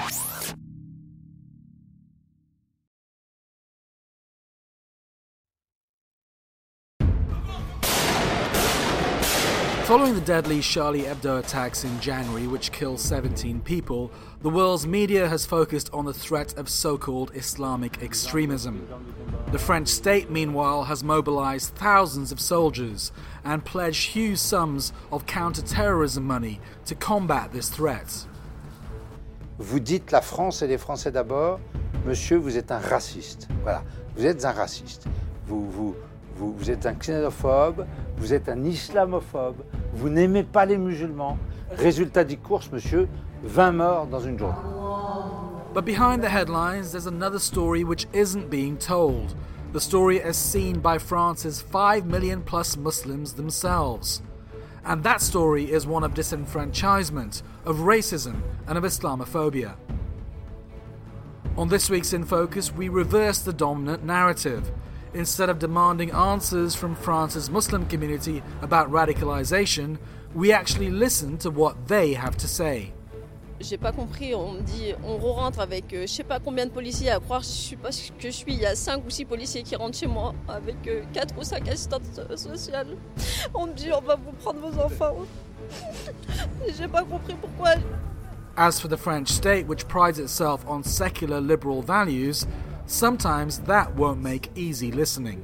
Following the deadly Charlie Hebdo attacks in January, which killed 17 people, the world's media has focused on the threat of so-called Islamic extremism. The French state, meanwhile, has mobilized thousands of soldiers and pledged huge sums of counter-terrorism money to combat this threat. Vous dites la France et les Français d'abord, monsieur, vous êtes un raciste. Voilà, vous êtes un raciste. Vous êtes un xénophobe, vous êtes un islamophobe, vous n'aimez pas les musulmans. Résultat des courses, monsieur, 20 morts dans une journée. But behind the headlines, there's another story which isn't being told. The story as seen by France's 5 million plus Muslims themselves. And that story is one of disenfranchisement, of racism, and of Islamophobia. On this week's In Focus, we reverse the dominant narrative. Instead of demanding answers from France's Muslim community about radicalization, we actually listen to what they have to say. J'ai pas compris, on me dit, on rentre avec je sais pas combien de policiers, à croire je suis pas ce que je suis, il y a 5 ou 6 policiers qui rentrent chez moi avec 4 ou 5 assistantes sociales. On me dit on va vous prendre vos enfants. J'ai pas compris pourquoi. As for the French state, which prides itself on secular liberal values, sometimes that won't make easy listening.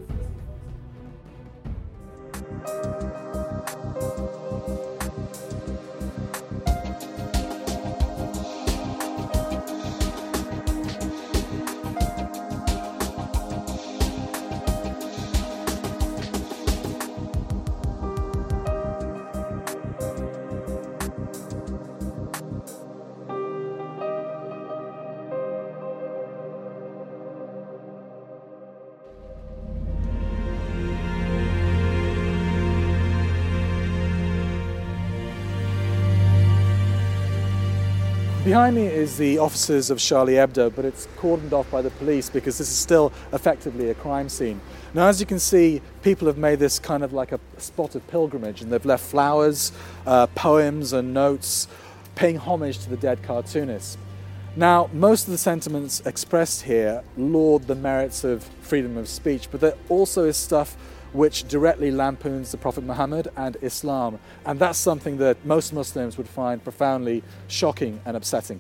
Behind me is the officers of Charlie Hebdo, but it's cordoned off by the police because this is still effectively a crime scene. Now, as you can see, people have made this kind of like a spot of pilgrimage, and they've left flowers, poems and notes, paying homage to the dead cartoonists. Now, most of the sentiments expressed here laud the merits of freedom of speech, but there also is stuff which directly lampoons the Prophet Muhammad and Islam. And that's something that most Muslims would find profoundly shocking and upsetting.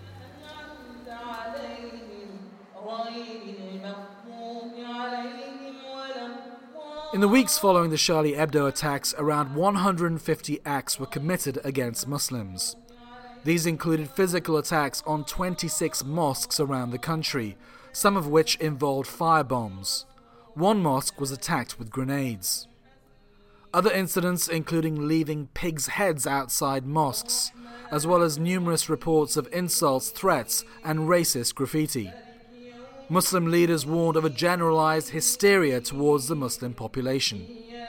In the weeks following the Charlie Hebdo attacks, around 150 acts were committed against Muslims. These included physical attacks on 26 mosques around the country, some of which involved firebombs. One mosque was attacked with grenades. Other incidents including leaving pigs' heads outside mosques, as well as numerous reports of insults, threats, and racist graffiti. Muslim leaders warned of a generalized hysteria towards the Muslim population.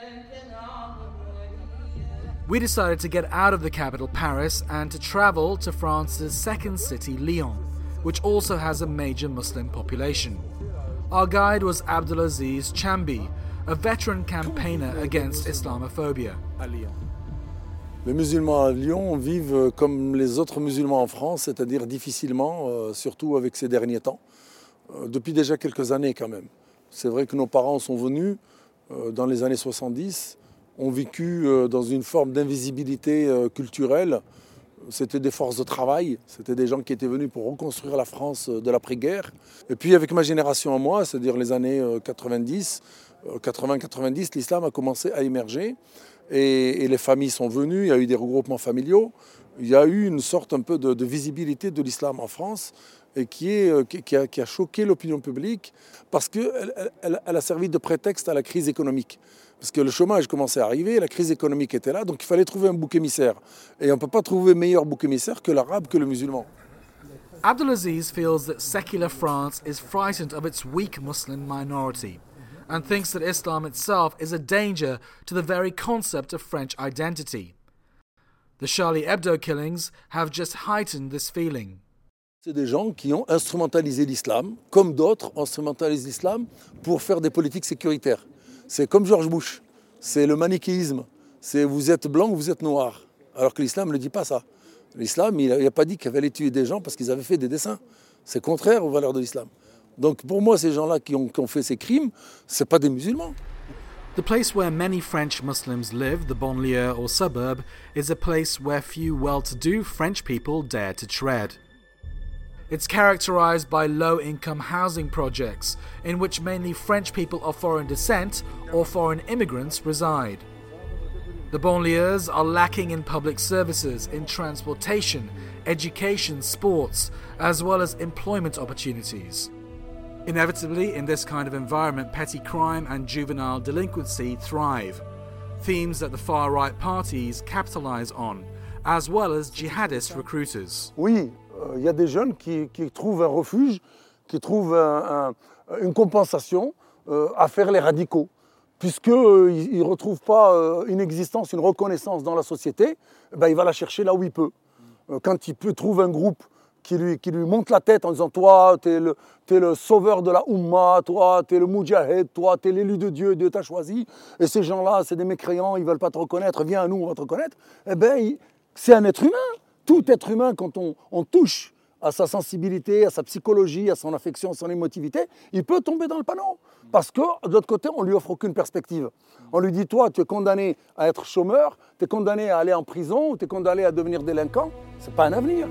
We decided to get out of the capital, Paris, and to travel to France's second city, Lyon, which also has a major Muslim population. Our guide was Abdelaziz Chambi, a veteran campaigner against Islamophobia. Les musulmans à Lyon vivent comme les autres musulmans en France, c'est-à-dire difficilement, surtout avec ces derniers temps, depuis déjà quelques années quand même. C'est vrai que nos parents sont venus dans les années 70, ont vécu dans une forme d'invisibilité culturelle. C'était des forces de travail, c'était des gens qui étaient venus pour reconstruire la France de l'après-guerre. Et puis avec ma génération à moi, c'est-à-dire les années 90, 80-90, l'islam a commencé à émerger et les familles sont venues, il y a eu des regroupements familiaux, il y a eu une sorte un peu de visibilité de l'islam en France et qui a choqué l'opinion publique parce qu'elle a servi de prétexte à la crise économique. Parce que le chômage commençait à arriver, la crise économique était là, donc il fallait trouver un bouc émissaire. Et on ne peut pas trouver meilleur bouc émissaire que l'arabe, que le musulman. Abdelaziz feels that secular France is frightened of its weak Muslim minority and thinks that Islam itself is a danger to the very concept of French identity. The Charlie Hebdo killings have just heightened this feeling. C'est des gens qui ont instrumentalisé l'islam, comme d'autres instrumentalisent l'islam pour faire des politiques sécuritaires. C'est comme George Bush, c'est le manichéisme, c'est vous êtes blanc ou vous êtes noir, alors que l'islam ne dit pas ça. L'islam, il n'a pas dit qu'il fallait tuer des gens parce qu'ils avaient fait des dessins. C'est contraire aux valeurs de l'islam. Donc pour moi, ces gens-là qui ont fait ces crimes, ce n'est pas des musulmans. The place where many French Muslims live, the banlieue or suburb, is a place where few well-to-do French people dare to tread. It's characterized by low-income housing projects, in which mainly French people of foreign descent or foreign immigrants reside. The banlieues are lacking in public services, in transportation, education, sports, as well as employment opportunities. Inevitably, in this kind of environment, petty crime and juvenile delinquency thrive, themes that the far-right parties capitalize on, as well as jihadist recruiters. Oui, y a des jeunes qui trouvent un refuge, qui trouvent une compensation à faire les radicaux. Puisqu'il ne retrouve pas une existence, une reconnaissance dans la société, ben il va la chercher là où il peut. Quand il trouve un groupe qui lui monte la tête en disant « Toi, t'es le sauveur de la Oumma, toi, t'es le Moudjahed, toi, t'es l'élu de Dieu, Dieu t'a choisi. » Et ces gens-là, c'est des mécréants, ils ne veulent pas te reconnaître, viens à nous, on va te reconnaître. Eh bien, c'est un être humain. Tout être humain, quand on touche à sa sensibilité, à sa psychologie, à son affection, à son émotivité, il peut tomber dans le panneau. Parce que, de l'autre côté, on ne lui offre aucune perspective. On lui dit, toi, tu es condamné à être chômeur, tu es condamné à aller en prison, ou tu es condamné à devenir délinquant. Ce n'est pas un avenir.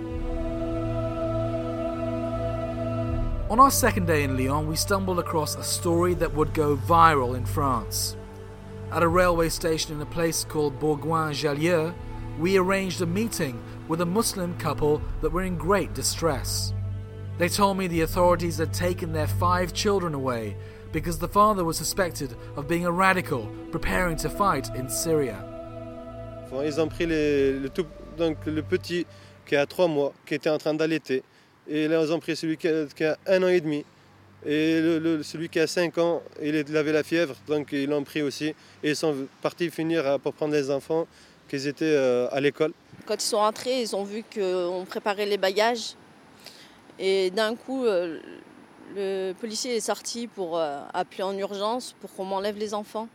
On our second day in Lyon, we stumbled across a story that would go viral in France. At a railway station in a place called Bourgoin-Jallieu, we arranged a meeting with a Muslim couple that were in great distress. They told me the authorities had taken their 5 children away because the father was suspected of being a radical preparing to fight in Syria. Ils ont pris le petit qui a 3 mois, qui était en train d'allaiter. Et là, ils ont pris celui qui a 1 an et demi. Et celui qui a 5 ans, il avait la fièvre, donc ils l'ont pris aussi. Et ils sont partis finir pour prendre les enfants qui étaient à l'école. Quand ils sont rentrés, ils ont vu qu'on préparait les bagages. Et d'un coup, le policier est sorti pour appeler en urgence pour qu'on m'enlève les enfants.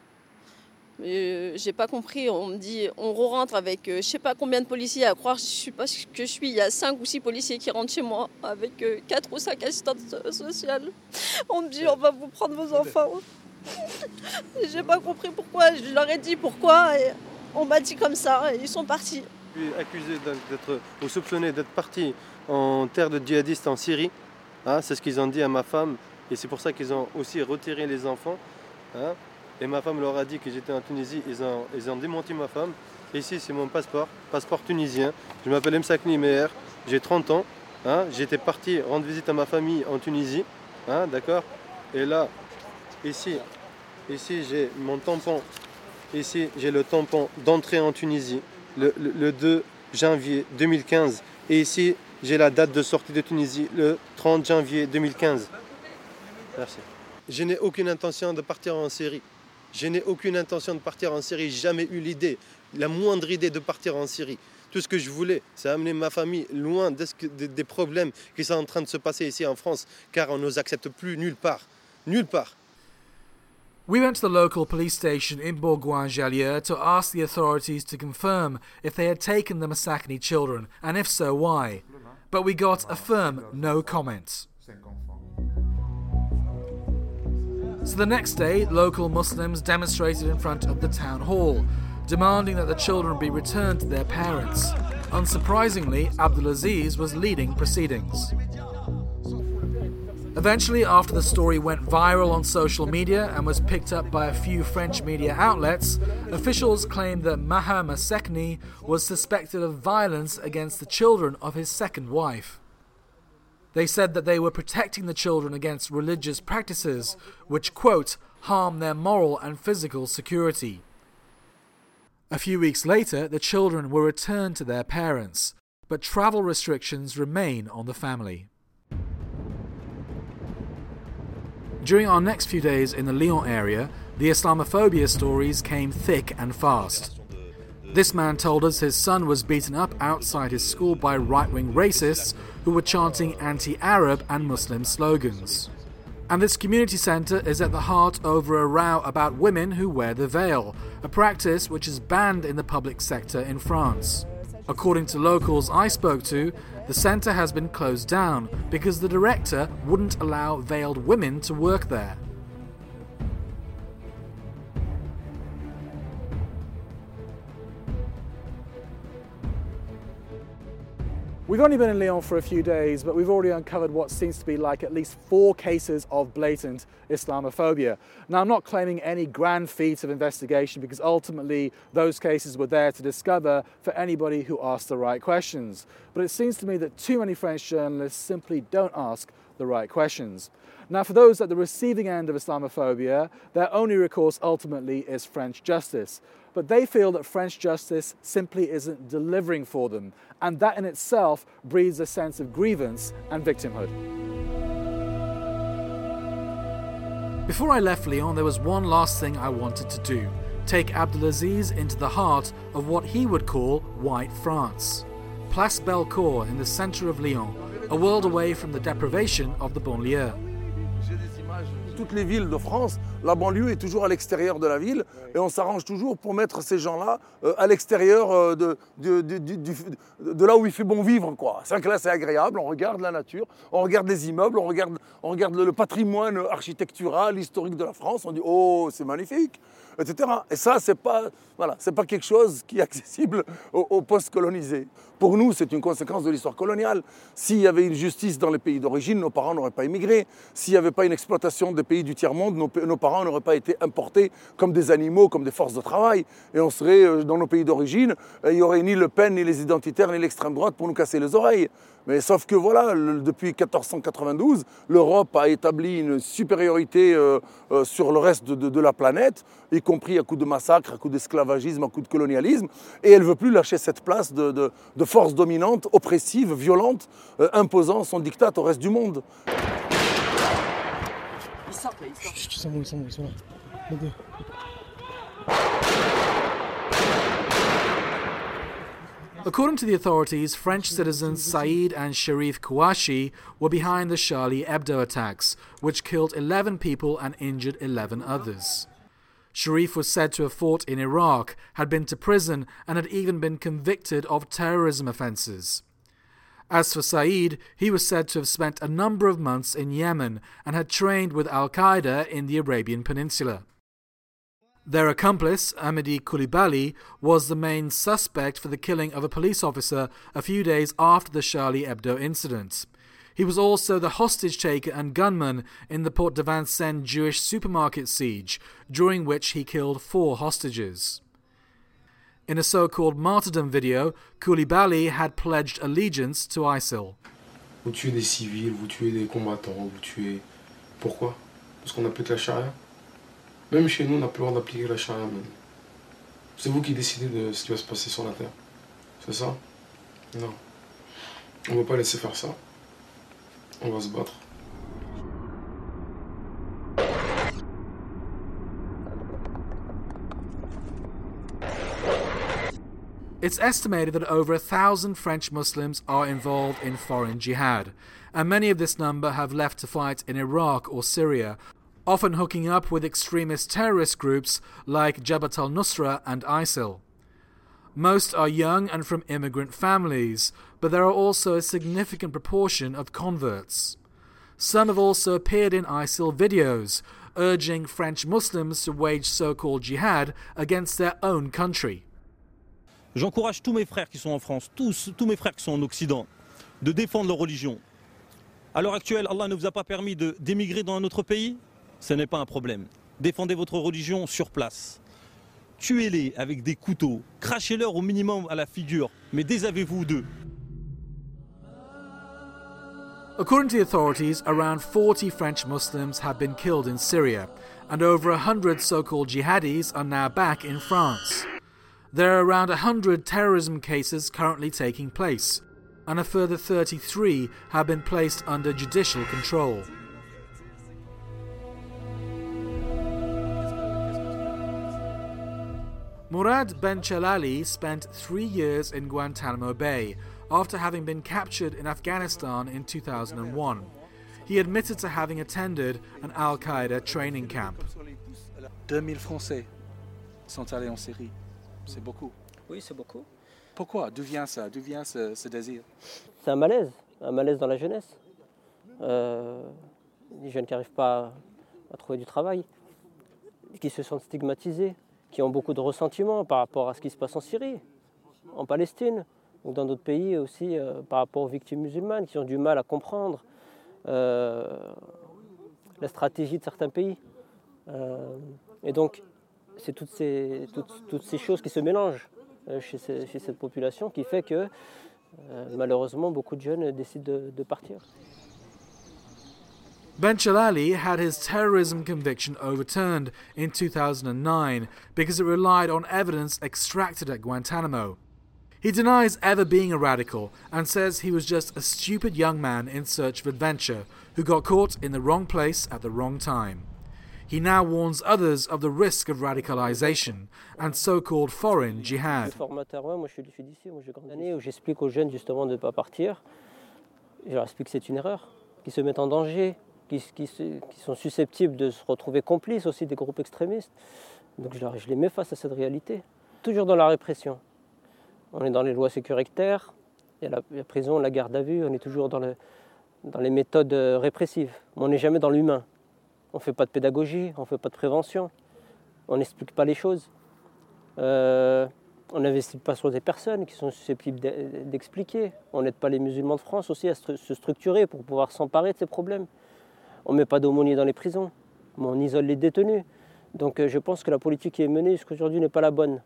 J'ai pas compris, on me dit, on rentre avec je sais pas combien de policiers, à croire, je suis pas ce que je suis, il y a 5 ou 6 policiers qui rentrent chez moi avec 4 ou 5 assistantes sociales. On me dit, on va vous prendre vos enfants. J'ai pas compris pourquoi, je leur ai dit pourquoi et on m'a dit comme ça et ils sont partis. Je suis accusé ou soupçonné d'être parti en terre de djihadistes en Syrie, hein, c'est ce qu'ils ont dit à ma femme et c'est pour ça qu'ils ont aussi retiré les enfants. Hein. Et ma femme leur a dit que j'étais en Tunisie, ils ont démenti ma femme. Et ici, c'est mon passeport tunisien. Je m'appelle Msakni Meher, j'ai 30 ans. Hein. J'étais parti rendre visite à ma famille en Tunisie. Hein, d'accord. Et là, ici j'ai mon tampon. Ici, j'ai le tampon d'entrée en Tunisie, le 2 janvier 2015. Et ici, j'ai la date de sortie de Tunisie, le 30 janvier 2015. Merci. Je n'ai aucune intention de partir en Syrie. Je n'ai aucune intention de partir en Syrie, jamais eu l'idée, la moindre idée de partir en Syrie. Tout ce que je voulais, c'est amener ma famille loin des problèmes qui sont en train de se passer ici en France, car on ne nous accepte plus nulle part. Nulle part. We went to the local police station in Bourgoin-Jallieu to ask the authorities to confirm if they had taken the Msakni children, and if so, why. But we got a firm no comment. So the next day, local Muslims demonstrated in front of the town hall, demanding that the children be returned to their parents. Unsurprisingly, Abdulaziz was leading proceedings. Eventually, after the story went viral on social media and was picked up by a few French media outlets, officials claimed that Maher Msakni was suspected of violence against the children of his second wife. They said that they were protecting the children against religious practices which, quote, harm their moral and physical security. A few weeks later, the children were returned to their parents, but travel restrictions remain on the family. During our next few days in the Lyon area, the Islamophobia stories came thick and fast. This man told us his son was beaten up outside his school by right-wing racists who were chanting anti-Arab and Muslim slogans. And this community centre is at the heart over a row about women who wear the veil, a practice which is banned in the public sector in France. According to locals I spoke to, the centre has been closed down because the director wouldn't allow veiled women to work there. We've only been in Lyon for a few days, but we've already uncovered what seems to be like at least 4 cases of blatant Islamophobia. Now, I'm not claiming any grand feat of investigation because ultimately those cases were there to discover for anybody who asked the right questions. But it seems to me that too many French journalists simply don't ask the right questions. Now, for those at the receiving end of Islamophobia, their only recourse ultimately is French justice. But they feel that French justice simply isn't delivering for them, and that in itself breeds a sense of grievance and victimhood. Before I left Lyon, there was one last thing I wanted to do: take Abdelaziz into the heart of what he would call White France. Place Bellecour in the centre of Lyon, a world away from the deprivation of the banlieue. Toutes les villes de France, la banlieue est toujours à l'extérieur de la ville et on s'arrange toujours pour mettre ces gens-là à l'extérieur de là où il fait bon vivre, quoi. C'est que là, c'est agréable, on regarde la nature, on regarde les immeubles, on regarde le patrimoine architectural, historique de la France, on dit « Oh, c'est magnifique !» etc. Et ça, c'est pas quelque chose qui est accessible aux post-colonisés. Pour nous, c'est une conséquence de l'histoire coloniale. S'il y avait une justice dans les pays d'origine, nos parents n'auraient pas immigré. S'il n'y avait pas une exploitation des pays du tiers-monde, nos parents n'auraient pas été importés comme des animaux, comme des forces de travail. Et on serait dans nos pays d'origine, il n'y aurait ni Le Pen, ni les identitaires, ni l'extrême droite pour nous casser les oreilles. Mais sauf que voilà, depuis 1492, l'Europe a établi une supériorité sur le reste de la planète, y compris à coup de massacre, à coup d'esclavagisme, à coup de colonialisme, et elle ne veut plus lâcher cette place de force dominante, oppressive, violente, imposant son diktat au reste du monde. Ils sortent, ils sont là. Okay. According to the authorities, French citizens Saïd and Cherif Kouachi were behind the Charlie Hebdo attacks, which killed 11 people and injured 11 others. Cherif was said to have fought in Iraq, had been to prison, and had even been convicted of terrorism offences. As for Saïd, he was said to have spent a number of months in Yemen and had trained with Al-Qaeda in the Arabian Peninsula. Their accomplice, Amedy Coulibaly, was the main suspect for the killing of a police officer a few days after the Charlie Hebdo incident. He was also the hostage-taker and gunman in the Porte de Vincennes Jewish supermarket siege, during which he killed 4 hostages. In a so-called martyrdom video, Coulibaly had pledged allegiance to ISIL. Vous tuez des civils, vous tuez des combattants, vous tuez... Pourquoi? Parce qu'on applique la charia? Même chez nous, on n'a plus le droit d'appliquer la charia même. C'est vous qui décidez de ce qui va se passer sur la terre. C'est ça? Non. On ne va pas laisser faire ça. On va se battre. It's estimated that over 1,000 French Muslims are involved in foreign jihad, and many of this number have left to fight in Iraq or Syria, often hooking up with extremist terrorist groups like Jabhat al-Nusra and ISIL. Most are young and from immigrant families, but there are also a significant proportion of converts. Some have also appeared in ISIL videos, urging French Muslims to wage so-called jihad against their own country. J'encourage tous mes frères qui sont en France, tous mes frères qui sont en Occident, de défendre leur religion. À l'heure actuelle, Allah ne vous a pas permis d'émigrer dans un autre pays? Ce n'est pas un problème. Défendez votre religion sur place. Tuez-les avec des couteaux, crachez-leur au minimum à la figure, mais désavez-vous d'eux. According to the authorities, around 40 French Muslims have been killed in Syria, and over 100 so-called jihadis are now back in France. There are around 100 terrorism cases currently taking place, and a further 33 have been placed under judicial control. Mourad Benchelali spent 3 years in Guantanamo Bay after having been captured in Afghanistan in 2001. He admitted to having attended an Al-Qaeda training camp. 2000 Français sont allés en Syrie. C'est beaucoup. Oui, c'est beaucoup. Pourquoi? D'où vient ça? D'où vient ce désir? C'est un malaise dans la jeunesse. Les jeunes qui n'arrivent pas à trouver du travail, qui se sentent stigmatisés, qui ont beaucoup de ressentiments par rapport à ce qui se passe en Syrie, en Palestine, ou dans d'autres pays aussi, par rapport aux victimes musulmanes, qui ont du mal à comprendre la stratégie de certains pays. Et donc, c'est toutes ces choses qui se mélangent chez cette population qui fait que, malheureusement, beaucoup de jeunes décident de partir. Ben Chellali had his terrorism conviction overturned in 2009 because it relied on evidence extracted at Guantanamo. He denies ever being a radical and says he was just a stupid young man in search of adventure who got caught in the wrong place at the wrong time. He now warns others of the risk of radicalization and so-called foreign jihad. Moi je suis d'ici, j'ai grandi année où j'explique aux jeunes justement de ne pas partir. Je leur explique que c'est une erreur, qu'ils se mettent en danger, qui sont susceptibles de se retrouver complices aussi des groupes extrémistes. Donc je les mets face à cette réalité. Toujours dans la répression. On est dans les lois sécuritaires, il y a la prison, la garde à vue, on est toujours dans les méthodes répressives. Mais on n'est jamais dans l'humain. On ne fait pas de pédagogie, on ne fait pas de prévention, on n'explique pas les choses. On n'investit pas sur des personnes qui sont susceptibles d'expliquer. On n'aide pas les musulmans de France aussi à se structurer pour pouvoir s'emparer de ces problèmes. On ne met pas d'aumôniers dans les prisons, mais on isole les détenus. Donc je pense que la politique qui est menée jusqu'aujourd'hui n'est pas la bonne.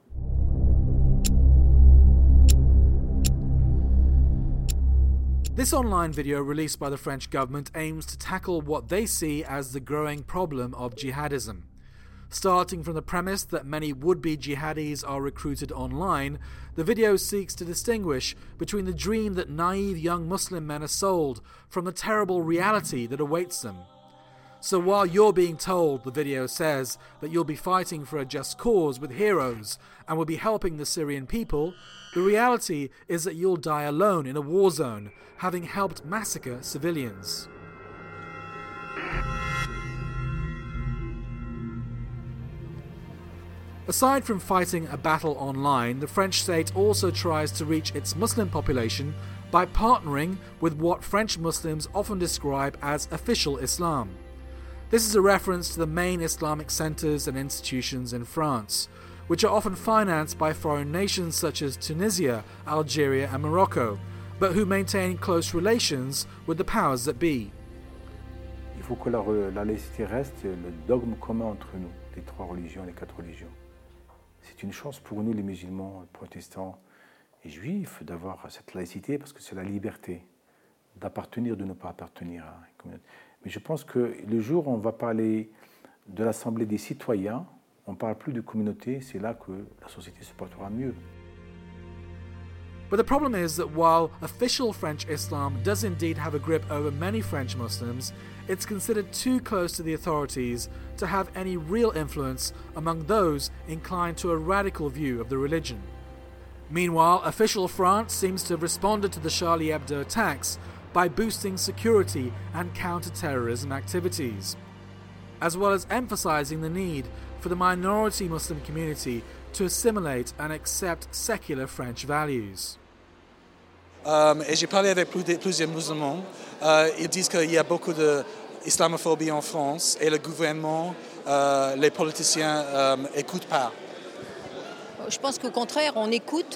This online video released by the French government aims to tackle what they see as the growing problem of jihadism. Starting from the premise that many would-be jihadis are recruited online, the video seeks to distinguish between the dream that naive young Muslim men are sold from the terrible reality that awaits them. So while you're being told, the video says, that you'll be fighting for a just cause with heroes and will be helping the Syrian people, the reality is that you'll die alone in a war zone, having helped massacre civilians. Aside from fighting a battle online, the French state also tries to reach its Muslim population by partnering with what French Muslims often describe as official Islam. This is a reference to the main Islamic centres and institutions in France, which are often financed by foreign nations such as Tunisia, Algeria and Morocco, but who maintain close relations with the powers that be. Il faut que la laïcité reste le dogme commun entre nous, les trois religions, les quatre religions. C'est une chance pour nous, les musulmans, protestants et juifs, d'avoir cette laïcité parce que c'est la liberté d'appartenir, de ne pas appartenir à une communauté. Mais je pense que le jour où on va parler de l'Assemblée des citoyens, on ne parle plus de communauté, c'est là que la société se portera mieux. But the problem is that while official French Islam does indeed have a grip over many French Muslims, it's considered too close to the authorities to have any real influence among those inclined to a radical view of the religion. Meanwhile, official France seems to have responded to the Charlie Hebdo attacks by boosting security and counter-terrorism activities, as well as emphasizing the need for the minority Muslim community to assimilate and accept secular French values. Et j'ai parlé avec plusieurs musulmans. Ils disent qu'il y a beaucoup d'islamophobie en France et le gouvernement, les politiciens n'écoutent pas. Je pense qu'au contraire, on écoute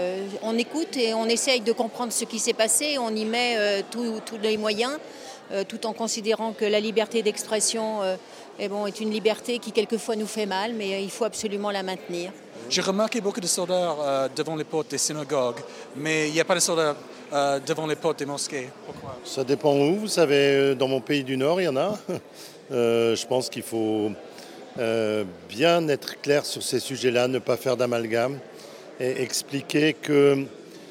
et on essaye de comprendre ce qui s'est passé. On y met tous les moyens, tout en considérant que la liberté d'expression est une liberté qui quelquefois nous fait mal, mais il faut absolument la maintenir. J'ai remarqué beaucoup de soldats devant les portes des synagogues, mais il n'y a pas de soldats devant les portes des mosquées. Pourquoi ? Ça dépend où. Vous savez, dans mon pays du Nord, il y en a. Je pense qu'il faut bien être clair sur ces sujets-là, ne pas faire d'amalgame et expliquer que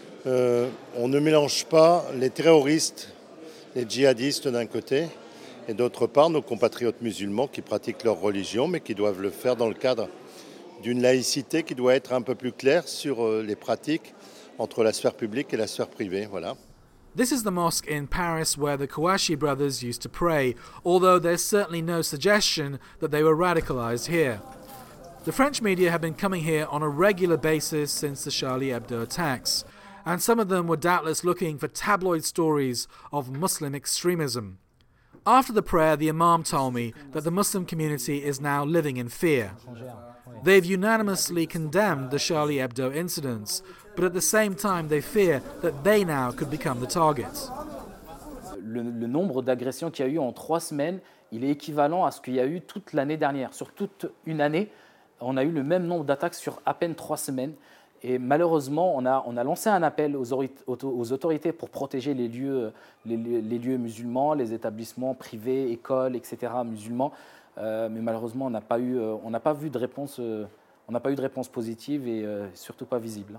on ne mélange pas les terroristes, les djihadistes d'un côté, et d'autre part nos compatriotes musulmans qui pratiquent leur religion, mais qui doivent le faire dans le cadre d'une laïcité qui doit être un peu plus claire sur les pratiques entre la sphère publique et la sphère privée. Voilà. This is the mosque in Paris where the Kouachi brothers used to pray, although there's certainly no suggestion that they were radicalized here. The French media have been coming here on a regular basis since the Charlie Hebdo attacks, and some of them were doubtless looking for tabloid stories of Muslim extremism. After the prayer, the Imam told me that the Muslim community is now living in fear. They've unanimously condemned the Charlie Hebdo incidents, but at the same time they fear that they now could become the target. Le nombre d'agressions qu'il y a eu en 3 semaines, il est équivalent à ce qu'il y a eu toute l'année dernière. Sur toute une année, on a eu le même nombre d'attaques sur à peine 3 semaines. Et malheureusement, on a lancé un appel aux autorités pour protéger les lieux musulmans, les établissements privés, écoles, etc. musulmans. Mais malheureusement, on n'a pas vu de réponse positive et surtout pas visible.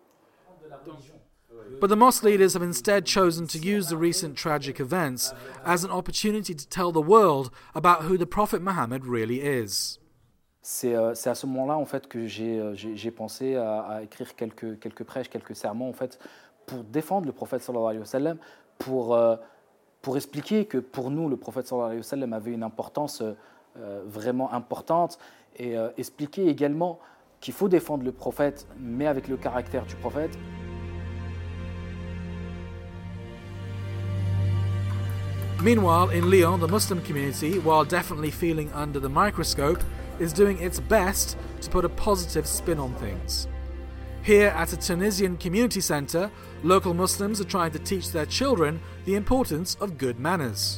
But the mosque leaders have instead chosen to use the recent tragic events as an opportunity to tell the world about who the Prophet Muhammad really is. C'est à ce moment-là en fait que j'ai pensé à écrire quelques prêches, quelques sermons en fait pour défendre le prophète sallallahu alayhi wa sallam, pour expliquer que pour nous le prophète sallallahu alayhi wa sallam avait une importance vraiment importante et expliquer également qu'il faut défendre le prophète mais avec le caractère du prophète. Meanwhile, in Lyon, the Muslim community, while definitely feeling under the microscope, is doing its best to put a positive spin on things. Here at a Tunisian community centre, local Muslims are trying to teach their children the importance of good manners.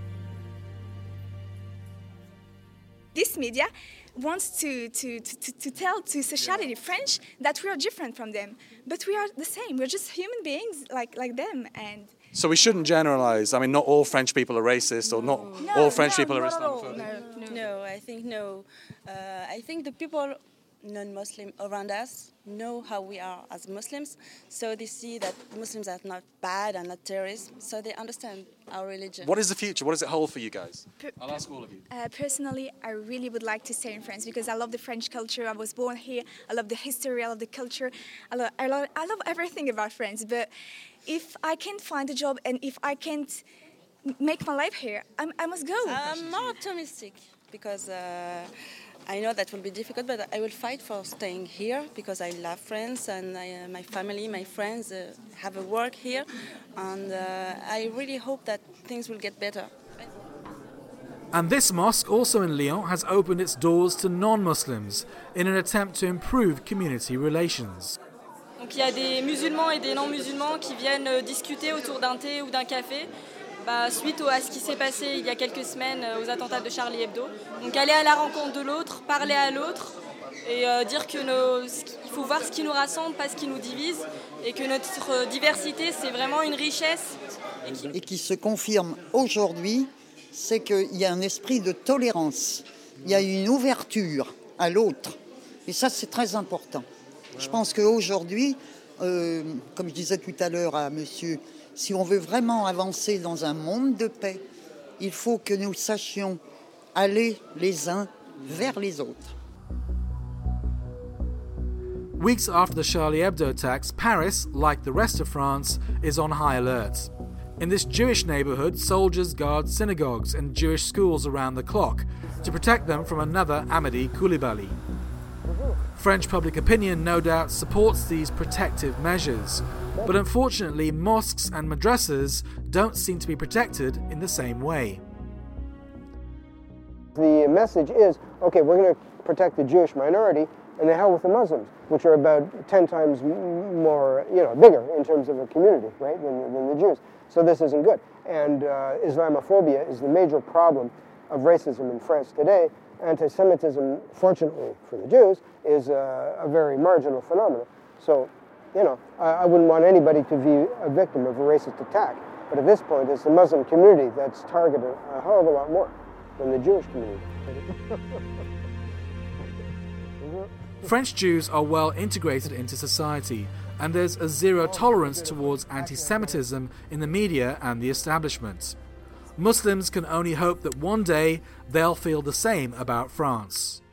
This media wants to tell to society, French, that we are different from them, but we are the same. We're just human beings like them. And so we shouldn't generalise. I mean, not all French people are racist, or not all French people are Islamophobic. No, I think no. I think the people non-Muslim around us know how we are as Muslims, so they see that Muslims are not bad and not terrorists, so they understand our religion. What is the future? What does it hold for you guys? I'll ask all of you. Personally, I really would like to stay in France because I love the French culture. I was born here. I love the history. I love the culture. I love everything about France. But if I can't find a job and if I can't make my life here, I must go. I'm more optimistic because I know that will be difficult, but I will fight for staying here because I love France and my family, my friends have a work here, and I really hope that things will get better. And this mosque, also in Lyon, has opened its doors to non-Muslims in an attempt to improve community relations. Donc il y a des musulmans et des non-musulmans qui viennent discuter autour d'un thé ou d'un café. Suite à ce qui s'est passé il y a quelques semaines aux attentats de Charlie Hebdo. Donc aller à la rencontre de l'autre, parler à l'autre et dire qu'il faut voir ce qui nous rassemble, pas ce qui nous divise, et que notre diversité c'est vraiment une richesse. Et qui se confirme aujourd'hui, c'est qu'il y a un esprit de tolérance, il y a une ouverture à l'autre, et ça c'est très important. Je pense qu'aujourd'hui, comme je disais tout à l'heure à monsieur, si on veut vraiment avancer dans un monde de paix, il faut que nous sachions aller les uns vers les autres. Weeks after the Charlie Hebdo attacks, Paris, like the rest of France, is on high alert. In this Jewish neighbourhood, soldiers guard synagogues and Jewish schools around the clock to protect them from another Amadi Koulibaly. French public opinion no doubt supports these protective measures, but unfortunately mosques and madrasas don't seem to be protected in the same way. The message is, okay, we're going to protect the Jewish minority, and the hell with the Muslims, which are about 10 times more, bigger in terms of a community, right, than the Jews. So this isn't good. And Islamophobia is the major problem of racism in France today. Anti-Semitism, fortunately for the Jews, is a very marginal phenomenon. So, I wouldn't want anybody to be a victim of a racist attack. But at this point, it's the Muslim community that's targeted a hell of a lot more than the Jewish community. French Jews are well integrated into society, and there's a zero tolerance towards anti-Semitism in the media and the establishment. Muslims can only hope that one day they'll feel the same about France.